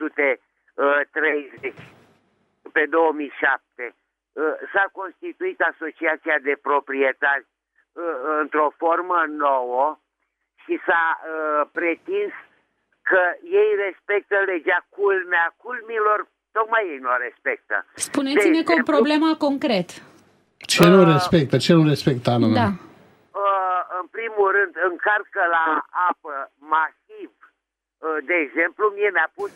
230 pe 2007. S-a constituit Asociația de Proprietari într-o formă nouă și s-a pretins că ei respectă legea. Culmea culmilor, tocmai ei nu o respectă. Spuneți-ne cu problema concret. Ce nu respectă? Ce nu respectă anume? Da. În primul rând, încarcă la apă masiv. De exemplu, mie mi-a pus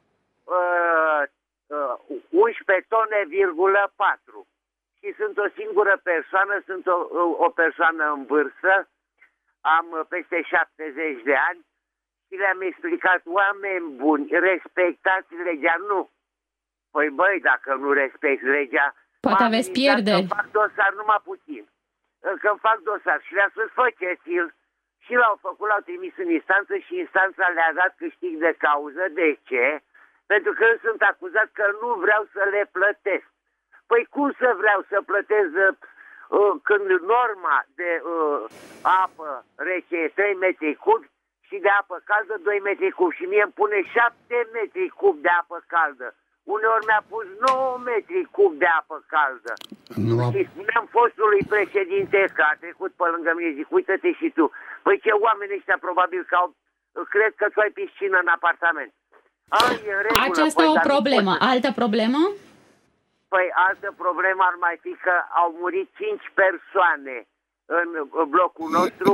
11 tone,4 și sunt o singură persoană, sunt o persoană în vârstă, am peste 70 de ani și le-am explicat: oameni buni, respectați legea. Nu. Păi băi, dacă nu respecti legea, poate aveți pierderi. Că fac dosar numai puțin. Când fac dosar și le-a spus: faceți-l. Și l-au făcut, l-au trimis în instanță și instanța le-a dat câștig de cauză. De ce? Pentru că eu sunt acuzat că nu vreau să le plătesc. Păi cum să vreau să plătesc când norma de apă rece e 3 metri cubi și de apă caldă 2 metri cubi și mie îmi pune 7 metri cubi de apă caldă. Uneori mi-a pus 9 metri cubi de apă caldă. Și spuneam fostului președinte că a trecut pe lângă mine, zic: uită-te și tu. Păi ce oameni ăștia probabil că cred că tu ai piscină în apartament. Aceasta e o problemă. Altă problemă? Păi altă problemă ar mai fi că au murit 5 persoane în blocul nostru,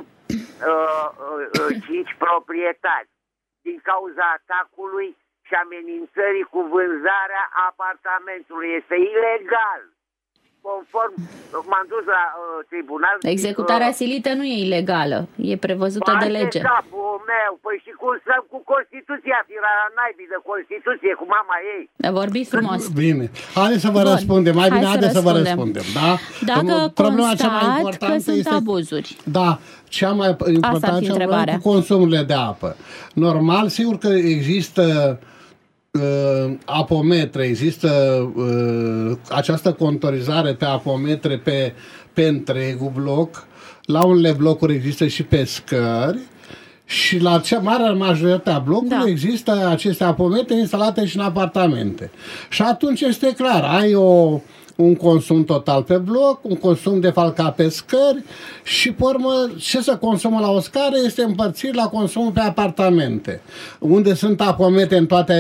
5 proprietari, din cauza atacului și amenințării cu vânzarea apartamentului. Este ilegal. conform, m-am dus la tribunal. Executarea silită nu e ilegală, e prevăzută de lege. Capul meu, păi și cum stăm cu Constituția, fira la naibii de Constituție, cu mama ei. Vorbiți frumos. Bine, haideți să vă răspundem, mai bine haideți să vă răspundem. Da? Dacă constat că sunt abuzuri. Da, cea mai importantă cu consumurile de apă. Normal, sigur că există apometre, există această contorizare pe apometre pe întregul bloc. La unele blocuri există și pe scări și la cea mare majoritate a blocurilor există aceste apometre instalate și în apartamente. Și atunci este clar, ai un consum total pe bloc, un consum defalcat pe scări și, pe urmă, ce se consumă la o scară este împărțit la consumul pe apartamente. Unde sunt apometre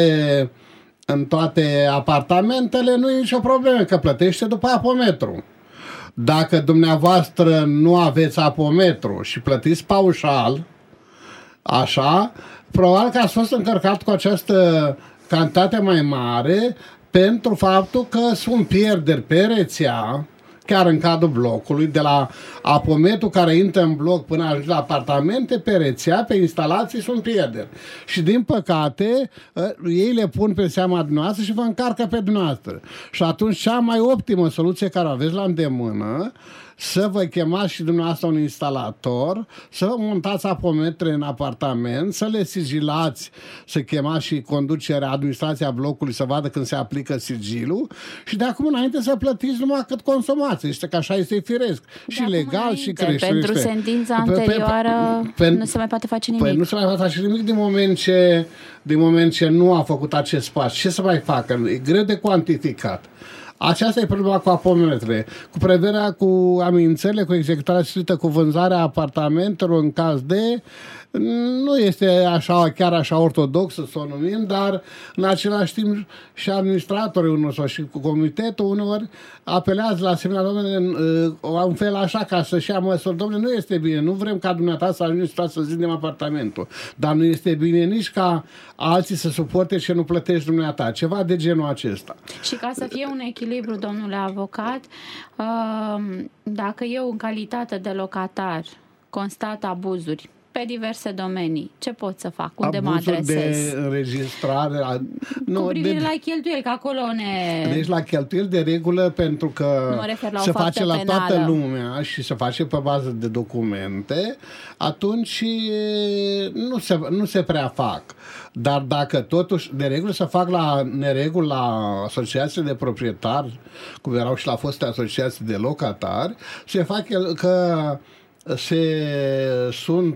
în toate apartamentele, nu e nicio problemă, că plătește după apometru. Dacă dumneavoastră nu aveți apometru și plătiți paușal, așa, probabil că ați fost încărcat cu această cantitate mai mare pentru faptul că sunt pierderi pe rețea, chiar în cadrul blocului, de la apometul care intră în bloc până ajunge la apartamente, pe rețea, pe instalații sunt pierderi. Și din păcate, ei le pun pe seama dumneavoastră și vă încarcă pe dumneavoastră. Și atunci cea mai optimă soluție care o aveți la îndemână, să vă chemați și dumneavoastră un instalator, să vă montați apometre în apartament, să le sigilați, să chemați și conducerea, administrația blocului să vadă când se aplică sigilul și de acum înainte să plătiți numai cât consumați. Este că așa este firesc. Și legal și crește. Pentru sentința anterioară nu se mai poate face nimic. Păi nu se mai poate face nimic din moment ce nu a făcut acest pas. Ce să mai facă? E greu de cuantificat. Aceasta e problema cu apometrele. Cu prevederea, cu amenințările, cu executarea silită, cu vânzarea apartamentelor în caz de... Nu este așa, chiar așa ortodoxă să o numim, dar în același timp și administratorii unor sau și cu comitetul uneori apelează la asemenea domnule un fel așa ca să-și ia măsuri. Domnule, nu este bine, nu vrem ca dumneata să ajungi să zidem apartamentul, dar nu este bine nici ca alții să suporte ce nu plătești dumneata. Ceva de genul acesta. Și ca să fie un echilibru, domnule avocat, dacă eu în calitate de locatar constat abuzuri pe diverse domenii, ce pot să fac? Unde mă adresez? De înregistrare... Cu privire la cheltuieli, că acolo Deci la cheltuieli de regulă, pentru că se face la toată lumea și se face pe bază de documente, atunci nu se prea fac. Dar dacă totuși, de regulă, se fac la nereguli la asociații de proprietari, cum erau și la foste asociații de locatari, se fac că sunt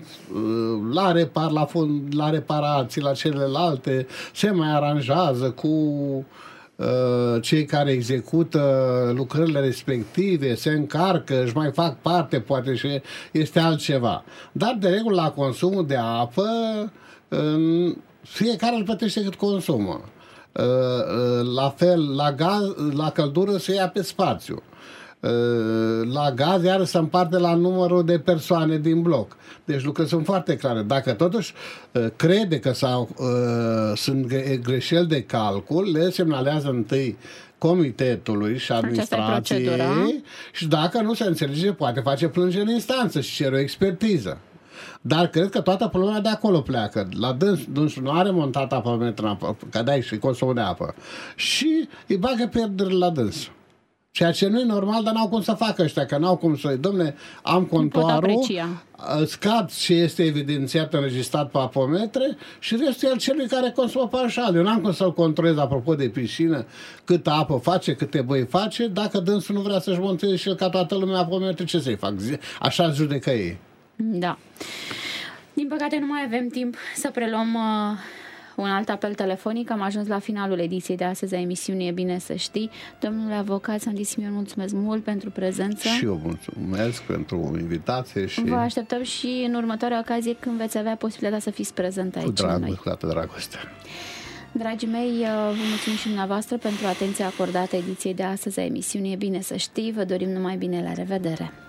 la reparații, la celelalte, se mai aranjează cu cei care execută lucrările respective, se încarcă, își mai fac parte, poate și este altceva. Dar de regulă la consumul de apă fiecare îl plătește cât consumă. La fel, la gaz, la căldură se ia pe spațiu. La gaz iar se împarte la numărul de persoane din bloc. Deci lucrurile sunt foarte clare. Dacă totuși crede că sunt greșeli de calcul, le semnalează întâi comitetului și administrației și dacă nu se înțelege, poate face plângere în instanță și cere o expertiză. Dar cred că toată problema de acolo pleacă. La dânsul nu are montat apometru, că dai și consumul de apă. Și îi bagă pierderile la dânsul. Ceea ce nu e normal, dar n-au cum să facă ăștia, că n-au cum să... Dom'le, am contoarul, scad ce este evidențiat, înregistrat pe apometre și restul el celui care consumă paușal. Eu n-am cum să-l controlez, apropo de piscină, câtă apă face, câte băi face, dacă dânsul nu vrea să-și monteze și el ca toată lumea apometre, ce să-i fac? Așa judecă ei. Da. Din păcate nu mai avem timp să preluăm un alt apel telefonic. Am ajuns la finalul ediției de astăzi a emisiunii E bine să știi. Domnule avocat Sandy Simion, mulțumesc mult pentru prezență. Și eu mulțumesc pentru invitație. Și vă așteptăm și în următoarea ocazie când veți avea posibilitatea să fiți prezent aici. Cu toată dragostea. Dragii mei, vă mulțumim și dumneavoastră pentru atenția acordată ediției de astăzi a emisiunii E bine să știi. Vă dorim numai bine, la revedere!